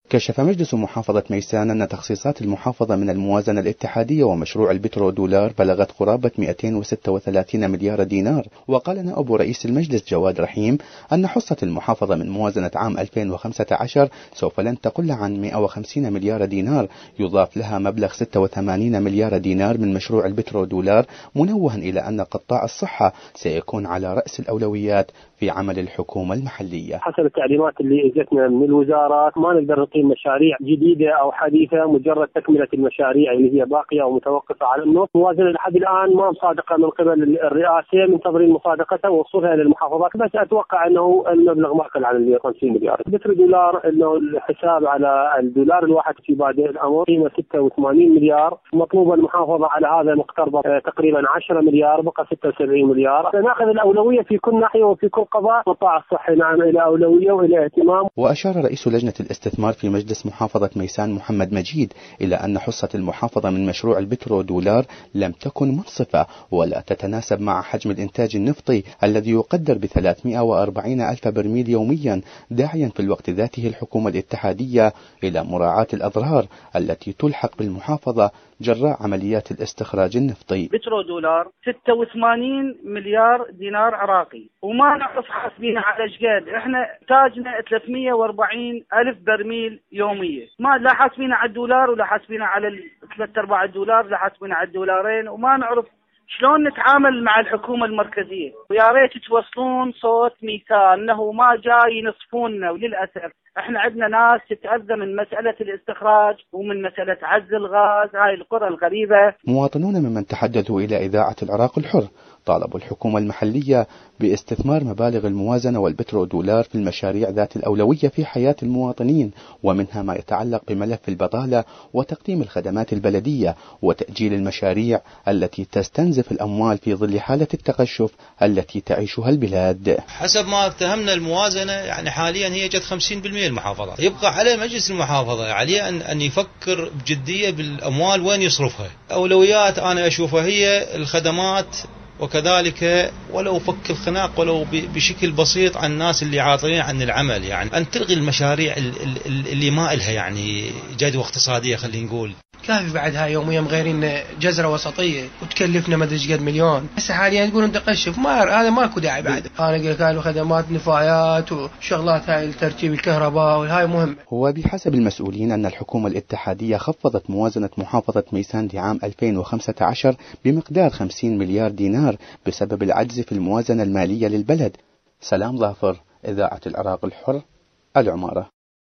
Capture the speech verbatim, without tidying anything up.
كشف مجلس محافظة ميسان أن تخصيصات المحافظة من الموازنة الاتحادية ومشروع البترو دولار بلغت قرابة مئتين وستة وثلاثين مليار دينار. وقال نائب رئيس المجلس جواد رحيم أن حصة المحافظة من موازنة عام ألفين وخمسة عشر سوف لن تقل عن مئة وخمسين مليار دينار، يضاف لها مبلغ ستة وثمانين مليار دينار من مشروع البترو دولار، منوها إلى أن قطاع الصحة سيكون على رأس الأولويات في عمل الحكومة المحلية. حسب التعليمات اللي اجتنا من الوزارات ما نقدر نقيم مشاريع جديدة أو حديثة، مجرد تكملة المشاريع اللي هي باقية أو متوقفة على النص. موازنة لحد الآن ما مصادقة من قبل الرئاسة، منتظرين مصادقتها ووصولها للمحافظات، بس أتوقع أنه المبلغ ما يقل عن خمسين مليار. بتر دولار إنه الحساب على الدولار الواحد في بادئ الأمر قيمة ستة وثمانين مليار، مطلوبة المحافظة على هذا مقتربة تقريبا عشرة مليار، بقى ستة وسبعين مليار. ناخذ الأولوية في كل ناحية وفي كل قضاء. قطاع الصحي نعم إلى أولوية وإلى اهتمام. وأشار رئيس لجنة الاستثمار في مجلس محافظة ميسان محمد مجيد إلى أن حصة المحافظة من مشروع البترو دولار لم تكن منصفة ولا تتناسب مع حجم الإنتاج النفطي الذي يقدر ب ثلاثمئة وأربعين ألف برميل يوميا، داعيا في الوقت ذاته الحكومة الاتحادية إلى مراعاة الأضرار التي تلحق بالمحافظة جراء عمليات الاستخراج النفطي. بترو دولار ستة وثمانين مليار دينار عراقي، وما نعرف حاسبين على شقد. احنا انتاجنا ثلاثمئة وأربعين ألف برميل يوميا، ما لا حاسبين على الدولار ولا حاسبين على ثلاث ارباع الدولار، لا حاسبين على الدولارين، وما نعرف شلون نتعامل مع الحكومة المركزية. ويا ريت توصلون صوت ميسان انه ما جاي ينصفوننا، وللاسف احنا عندنا ناس تتأذى من مسألة الاستخراج ومن مسألة عز الغاز، هاي القرى الغريبة. مواطنون ممن تحدثوا إلى إذاعة العراق الحر طالبوا الحكومة المحلية باستثمار مبالغ الموازنة والبترو دولار في المشاريع ذات الأولوية في حياة المواطنين، ومنها ما يتعلق بملف البطالة وتقديم الخدمات البلدية وتأجيل المشاريع التي تستنزف الأموال في ظل حالة التقشف التي تعيشها البلاد. حسب ما اتهمنا الموازنة يعني حاليا هي جت خمسين بالمئة المحافظة، يبقى على مجلس المحافظة عليه أن, أن يفكر بجدية بالأموال وين يصرفها. أولويات أنا أشوفها هي الخدمات، وكذلك ولو فك الخناق ولو بشكل بسيط عن الناس اللي عاطلين عن العمل، يعني أن تلغي المشاريع اللي ما إلها يعني جدوى اقتصادية. خلينا نقول كافي بعدها يوميا مغيرين جزرة وسطية وتكلفنا ما ادري قد مليون. هسه حاليا تقول انت قشف، ما هذا ماكو داعي بعد. انا اقول لك هاي خدمات نفايات وشغلات هاي ترتيب الكهرباء وهاي مهم. هو بحسب المسؤولين ان الحكومة الاتحادية خفضت موازنة محافظة ميسان لعام ألفين وخمسة عشر بمقدار خمسين مليار دينار بسبب العجز في الموازنة المالية للبلد. سلام ظافر، إذاعة العراق الحر، العمارة.